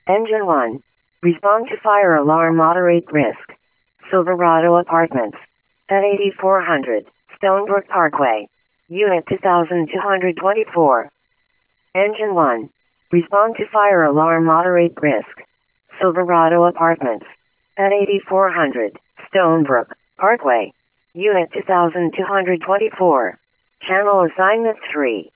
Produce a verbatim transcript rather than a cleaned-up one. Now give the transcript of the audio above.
Engine one. Respond to fire alarm, moderate risk. Silverado Apartments. At eighty-four hundred Stonebrook Parkway. Unit two thousand two hundred twenty-four. Engine one. Respond to fire alarm, moderate risk. Silverado Apartments. At eighty-four hundred Stonebrook Parkway. Unit two thousand two hundred twenty-four. Channel assignment three.